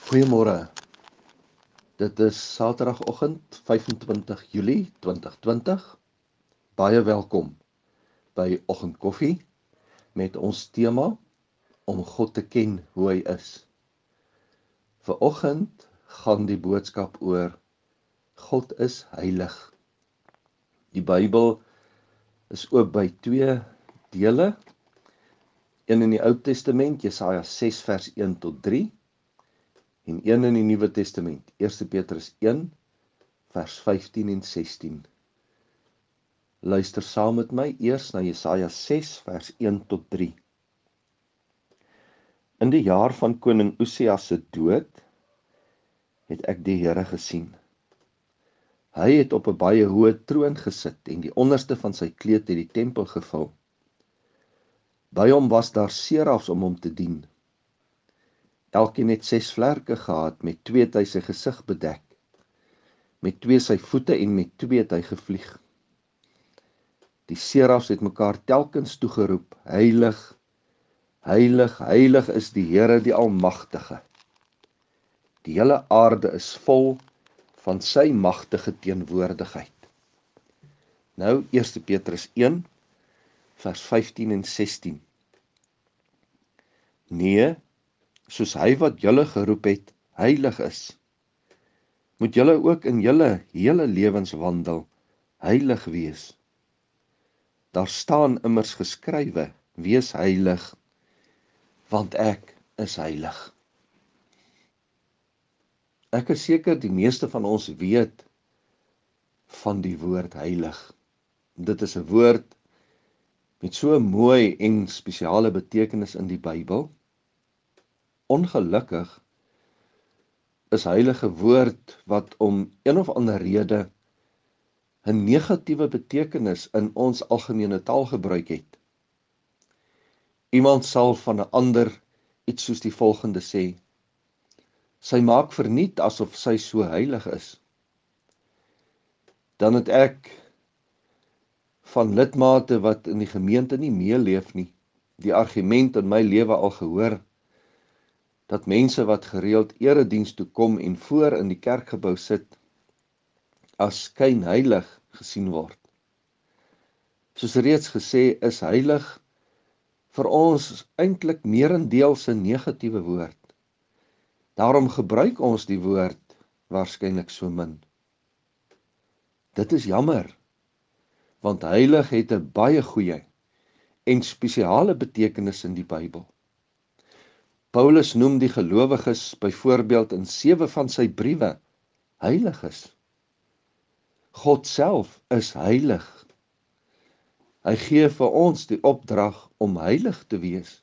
Goeiemôre. Dit is Saterdagoggend 25 Julie 2020. Baie welkom by Oggendkoffie met ons tema om God te ken hoe hy is. Vanoggend gaan die boodskap oor God is heilig. Die Bybel is ook by twee dele. Een in die Ou Testament, Jesaja 6 vers 1 tot 3. En een in die Nuwe Testament, 1 Petrus 1, vers 15 en 16. Luister saam met my eers na Jesaja 6, vers 1 tot 3. In die jaar van koning Usias se dood, het ek die Here gesien. Hy het op 'n baie hoë troon gesit en die onderste van sy kleed het die tempel gevul. By hom was daar serafs om hom te dien. Elkeen het 6 vlerke gehad, met 2 het hy sy gesig bedek, met 2 sy voete en met 2 het hy gevlieg. Die serafs het mekaar telkens toegeroep, heilig, heilig, heilig is die Here die Almagtige. Die hele aarde is vol van sy magtige teenwoordigheid. Nou 1 Petrus 1, vers 15 en 16. Nee, soos hy wat julle geroep het, heilig is, moet julle ook in julle hele lewens wandel, heilig wees. Daar staan immers geskrywe, wees heilig, want ek is heilig. Ek is seker die meeste van ons weet van die woord heilig. Dit is 'n woord met so 'n mooi en spesiale betekenis in die Bybel. Ongelukkig is heilige woord wat om een of ander rede 'n negatiewe betekenis in ons algemene taalgebruik het. Iemand sal van 'n ander iets soos die volgende sê: sy maak verniet asof sy so heilig is. Dan het ek van lidmate wat in die gemeente nie meeleef nie, die argument in my lewe al gehoor, dat mense wat gereeld erediens toe kom en voor in die kerkgebou sit, as skynheilig gesien word. Soos reeds gesê, is heilig vir ons eintlik meerendeels 'n negatiewe woord. Daarom gebruik ons die woord waarskynlik so min. Dit is jammer, want heilig het 'n baie goeie en spesiale betekenis in die Bybel. Paulus noem die gelowiges byvoorbeeld in 7 van sy briewe heiliges. God self is heilig. Hy gee vir ons die opdrag om heilig te wees.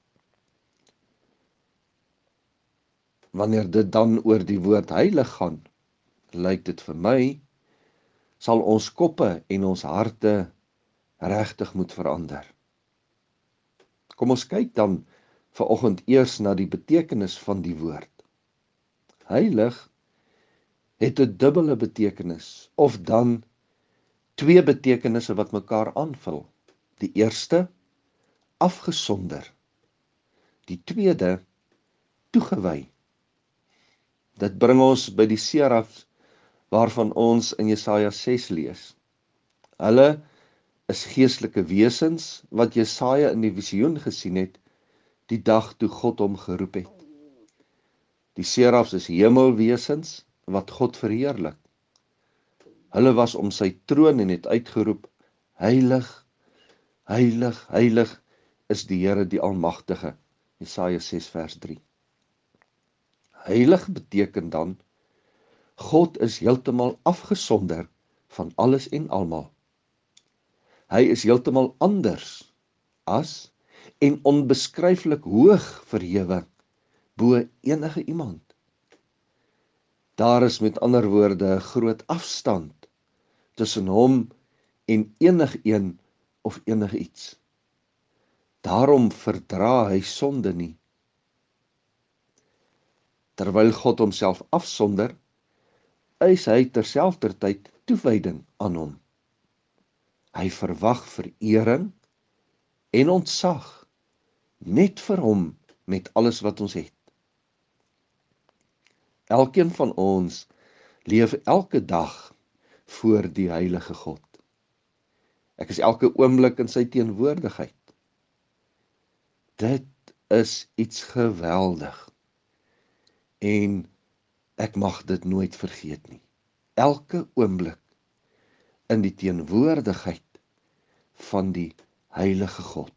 Wanneer dit dan oor die woord heilig gaan, lyk dit vir my, sal ons koppe en ons harte regtig moet verander. Kom ons kyk dan vanoggend eers na die betekenis van die woord. Heilig het 'n dubbele betekenis, of dan 2 betekenisse wat mekaar aanvul. Die eerste, afgesonder. Die tweede, toegewy. Dit bring ons by die serafs waarvan ons in Jesaja 6 lees. Hulle is geestelike wesens wat Jesaja in die visioen gesien het, die dag toe God hom geroep het. Die serafs is hemelwesens wat God verheerlik. Hulle was om sy troon en het uitgeroep, heilig, heilig, heilig is die Here die Almagtige. Jesaja 6 vers 3. Heilig beteken dan, God is heeltemal afgesonder van alles en almal. Hy is heeltemal anders as en onbeskryflik hoog verhewe bo enige iemand. Daar is met ander woorde 'n groot afstand tussen hom en enigeen of enigiets. Daarom verdra hy sonde nie. Terwyl God homself afsonder, eis hy terselfdertyd toewyding aan hom. Hy verwag verering en ontzag net vir hom met alles wat ons het. Elkeen van ons leef elke dag voor die heilige God. Ek is elke oomblik in sy teenwoordigheid. Dit is iets geweldig. En ek mag dit nooit vergeet nie. Elke oomblik in die teenwoordigheid van die heilige God.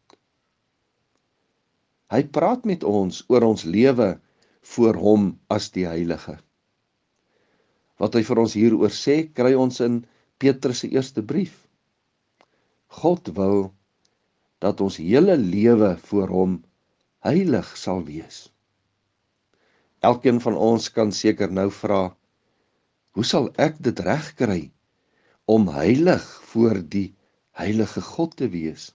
Hy praat met ons oor ons lewe voor hom as die heilige. Wat hy vir ons hieroor sê, kry ons in Petrus se eerste brief. God wil dat ons hele lewe voor hom heilig sal wees. Elkeen van ons kan seker nou vra, hoe sal ek dit regkry om heilig voor die heilige God te wees?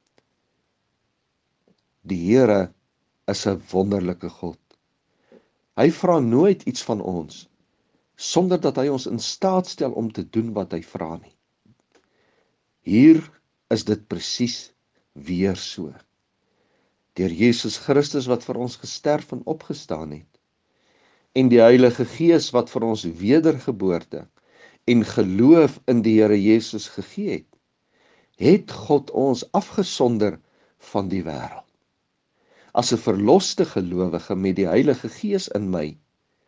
Die Here is 'n wonderlike God. Hy vra nooit iets van ons sonder dat hy ons in staat stel om te doen wat hy vra nie. Hier is dit presies weer so. Deur Jesus Christus wat vir ons gesterf en opgestaan het, en die Heilige Gees wat vir ons wedergeboorte en geloof in die Here Jesus gegee het, het God ons afgesonder van die wêreld. As 'n verloste gelowige met die Heilige Gees in my,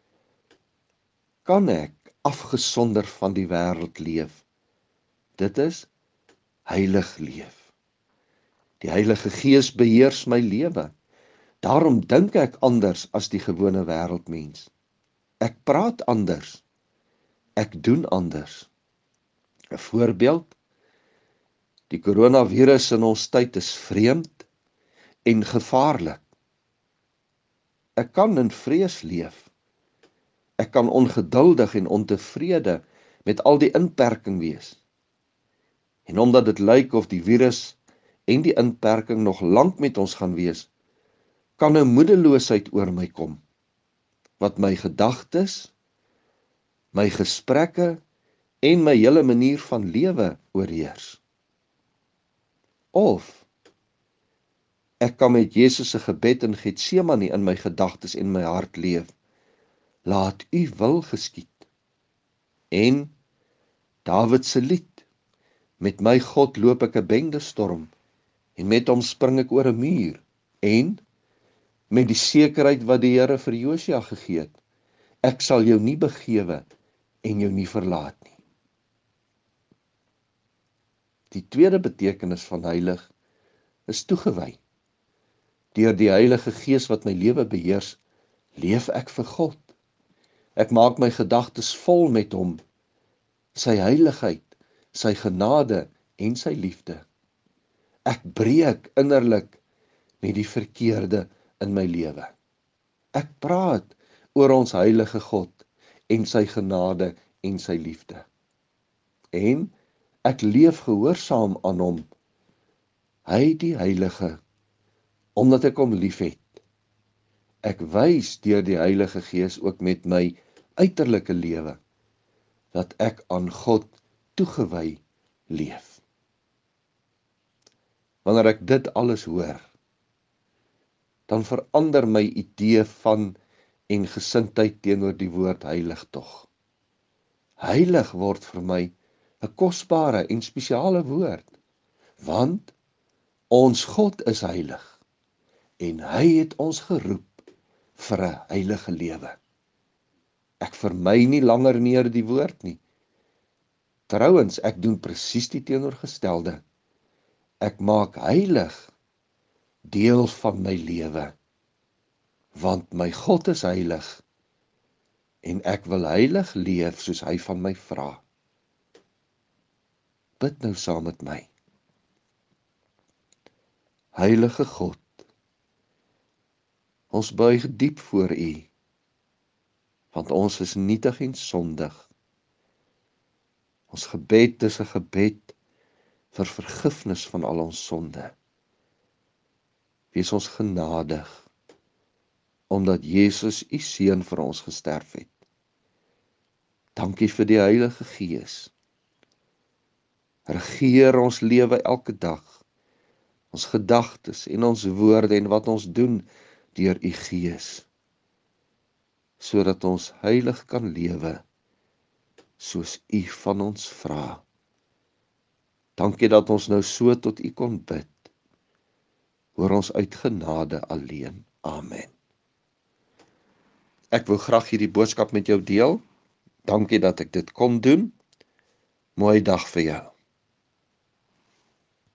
kan ek afgesonder van die wêreld leef. Dit is heilig leef. Die Heilige Gees beheers my lewe. Daarom dink ek anders as die gewone wêreldmens. Ek praat anders. Ek doen anders. 'n Voorbeeld: die coronavirus in ons tyd is vreemd en gevaarlik. Ek kan in vrees leef. Ek kan ongeduldig en ontevrede met al die inperking wees. En omdat dit lyk of die virus en die inperking nog lank met ons gaan wees, kan 'n moedeloosheid oor my kom, wat my gedagtes, my gesprekke en my hele manier van lewe oorheers. Of ek kan met Jesus se gebed in Getsemane in my gedagtes en my hart leef. Laat u wil geskied. En Dawid se lied, met my God loop ek 'n bendestorm, en met hom spring ek oor 'n muur. En met die sekerheid wat die Here vir Josia gegee het, ek sal jou nie begewe en jou nie verlaat nie. Die tweede betekenis van heilig is toegewy. Deur die Heilige Gees wat my lewe beheers, leef ek vir God. Ek maak my gedagtes vol met hom, sy heiligheid, sy genade en sy liefde. Ek breek innerlik met die verkeerde in my lewe. Ek praat oor ons heilige God en sy genade en sy liefde. En ek leef gehoorsaam aan hom, hy die heilige, omdat ek hom liefhet. Ek wys deur die Heilige Gees ook met my uiterlike lewe, dat ek aan God toegewy leef. Wanneer ek dit alles hoor, dan verander my idee van en gesindheid teenoor die woord heilig tog. Heilig word vir my 'n kosbare en spesiale woord, want ons God is heilig en hy het ons geroep vir 'n heilige lewe. Ek vermy nie langer meer die woord nie. Trouwens, ek doen presies die teenoorgestelde. Ek maak heilig deel van my lewe, want my God is heilig en ek wil heilig leef soos hy van my vra. Bid nou saam met my. Heilige God, ons buig diep voor U, want ons is nietig en sondig. Ons gebed is 'n gebed vir vergifnis van al ons sonde. Wees ons genadig, omdat Jesus U seun vir ons gesterf het. Dankie vir die Heilige Gees. Regeer ons lewe elke dag, ons gedagtes en ons woorde en wat ons doen deur U Gees. sodat ons heilig kan lewe, soos U van ons vra. Dankie dat ons nou so tot U kon bid. Hoor ons uit genade alleen. Amen. Ek wil graag hierdie boodskap met jou deel. Dankie dat ek dit kon doen. Mooi dag vir jou.